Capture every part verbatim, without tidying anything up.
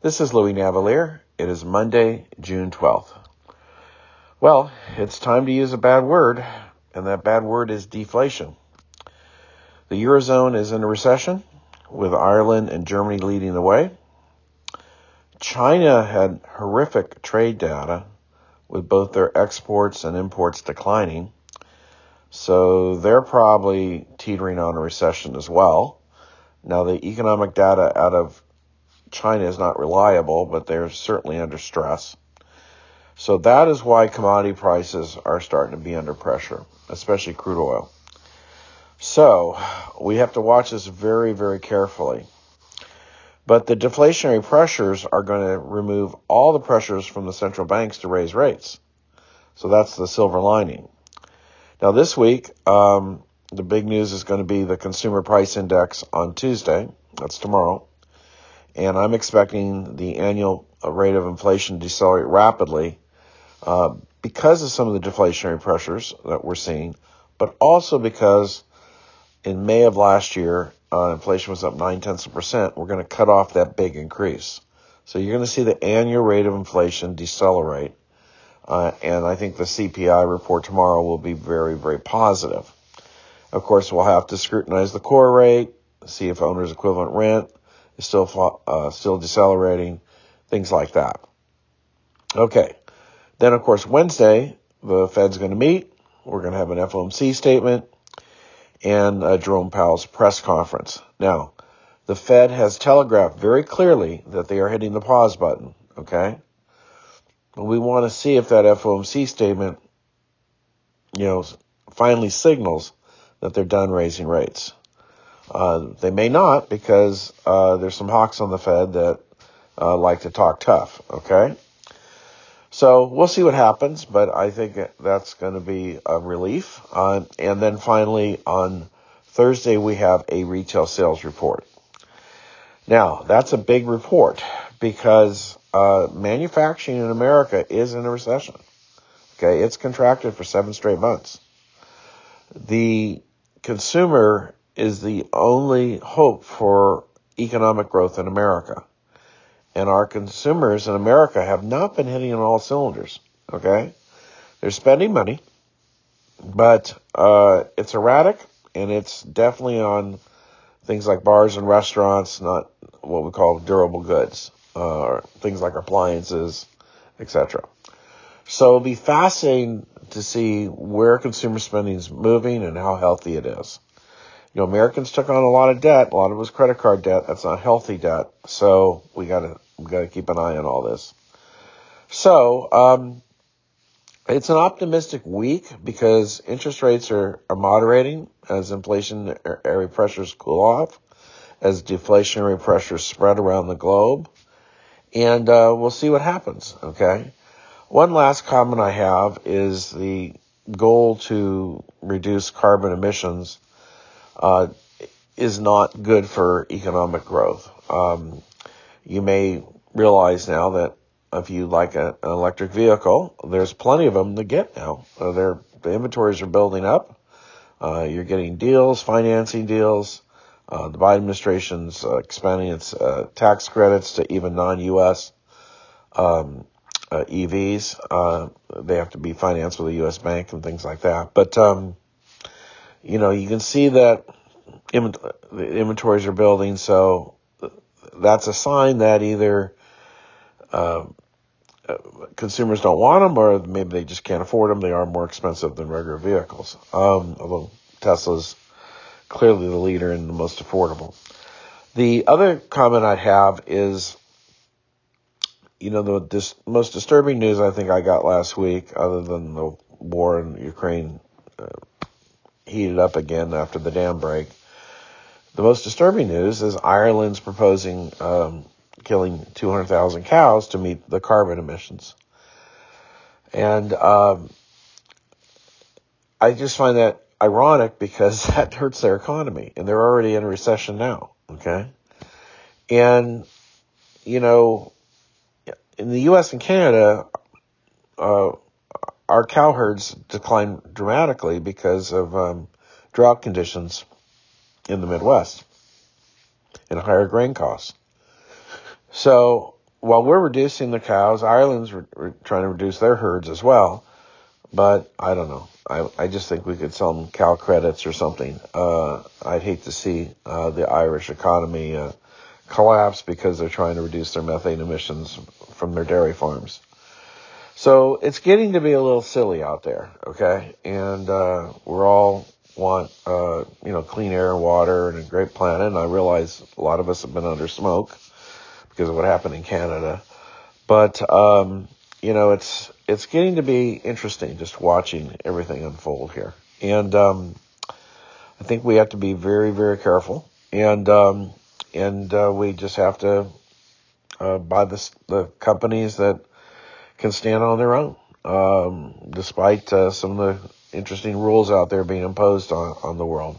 This is Louis Navalier. It is Monday, June twelfth. Well, it's time to use a bad word, and that bad word is deflation. The Eurozone is in a recession, with Ireland and Germany leading the way. China had horrific trade data, with both their exports and imports declining. So they're probably teetering on a recession as well. Now, the economic data out of China is not reliable, but they're certainly under stress. So that is why commodity prices are starting to be under pressure, especially crude oil. So we have to watch this very, very carefully. But the deflationary pressures are going to remove all the pressures from the central banks to raise rates. So that's the silver lining. Now this week, um, the big news is going to be the Consumer Price Index on Tuesday. That's tomorrow. And I'm expecting the annual rate of inflation to decelerate rapidly uh, because of some of the deflationary pressures that we're seeing, but also because in May of last year, uh, inflation was up nine-tenths of a percent. We're going to cut off that big increase. So you're going to see the annual rate of inflation decelerate. Uh, and I think the C P I report tomorrow will be very, very positive. Of course, we'll have to scrutinize the core rate, see if owner's equivalent rent is still uh, still decelerating, things like that. Okay. Then, of course, Wednesday, the Fed's going to meet. We're going to have an F O M C statement and uh, Jerome Powell's press conference. Now, the Fed has telegraphed very clearly that they are hitting the pause button, okay? We want to see if that F O M C statement, you know, finally signals that they're done raising rates. Uh, they may not, because uh, there's some hawks on the Fed that uh, like to talk tough, okay? So we'll see what happens, but I think that's going to be a relief. Uh, and then finally, on Thursday, we have a retail sales report. Now, that's a big report because uh, manufacturing in America is in a recession. Okay, it's contracted for seven straight months. The consumer is the only hope for economic growth in America. And our consumers in America have not been hitting on all cylinders, okay? They're spending money, but uh, it's erratic, and it's definitely on things like bars and restaurants, not what we call durable goods, uh, or things like appliances, et cetera. So it'll be fascinating to see where consumer spending is moving and how healthy it is. You know, Americans took on a lot of debt. A lot of it was credit card debt. That's not healthy debt. So we gotta, we gotta keep an eye on all this. So, um, it's an optimistic week because interest rates are, are moderating as inflationary pressures cool off, as deflationary pressures spread around the globe. And, uh, we'll see what happens. Okay. One last comment I have is the goal to reduce carbon emissions Uh, is not good for economic growth. Um, you may realize now that if you like a, an electric vehicle, there's plenty of them to get now. Uh, they're, the inventories are building up. Uh, you're getting deals, financing deals. Uh, the Biden administration's uh, expanding its uh, tax credits to even non-U S um, uh, E Vs. Uh, they have to be financed with a U S bank and things like that. But um, you know, you can see that the inventories are building, so that's a sign that either uh, consumers don't want them, or maybe they just can't afford them. They are more expensive than regular vehicles, um, although Tesla's clearly the leader and the most affordable. The other comment I'd have is, you know, the dis- most disturbing news I think I got last week, other than the war in Ukraine uh, heated up again after the dam break. The most disturbing news is Ireland's proposing um, killing two hundred thousand cows to meet the carbon emissions. And um, I just find that ironic because that hurts their economy, and they're already in a recession now, okay? And, you know, in the U S and Canada, uh, our cow herds declined dramatically because of um, drought conditions in the Midwest and higher grain costs. So while we're reducing the cows, Ireland's re- re- trying to reduce their herds as well. But I don't know. I, I just think we could sell them cow credits or something. Uh, I'd hate to see uh, the Irish economy uh, collapse because they're trying to reduce their methane emissions from their dairy farms. So it's getting to be a little silly out there, okay? And uh, we're all want, uh, you know, clean air and water and a great planet. And I realize a lot of us have been under smoke because of what happened in Canada. But, um, you know, it's it's getting to be interesting just watching everything unfold here. And um, I think we have to be very, very careful. And um, and uh, we just have to uh, buy the, the companies that can stand on their own, um, despite uh, some of the interesting rules out there being imposed on, on the world.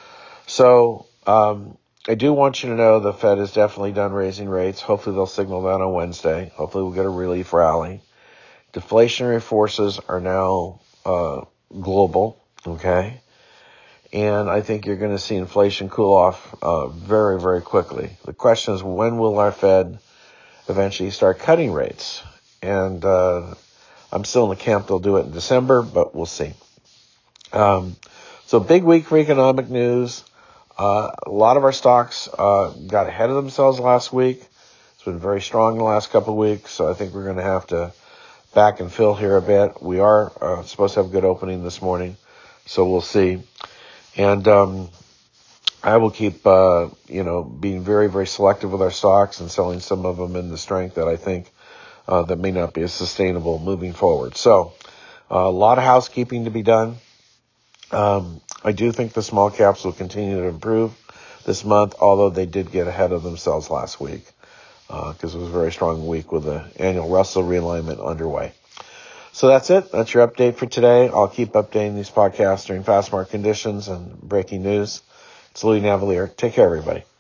So um, I do want you to know the Fed is definitely done raising rates. Hopefully they'll signal that on Wednesday. Hopefully we'll get a relief rally. Deflationary forces are now uh, global, okay? And I think you're going to see inflation cool off uh, very, very quickly. The question is, when will our Fed eventually start cutting rates? And uh, I'm still in the camp they'll do it in December, but we'll see. Um, so big week for economic news. Uh, a lot of our stocks uh, got ahead of themselves last week. It's been very strong the last couple of weeks, so I think we're going to have to back and fill here a bit. We are uh, supposed to have a good opening this morning, so we'll see. And um, I will keep, uh, you know, being very, very selective with our stocks and selling some of them in the strength that I think uh, that may not be as sustainable moving forward. So uh, a lot of housekeeping to be done. Um, I do think the small caps will continue to improve this month, although they did get ahead of themselves last week because uh, it was a very strong week with the annual Russell realignment underway. So that's it. That's your update for today. I'll keep updating these podcasts during fast market conditions and breaking news. It's Louis Navalier. Take care, everybody.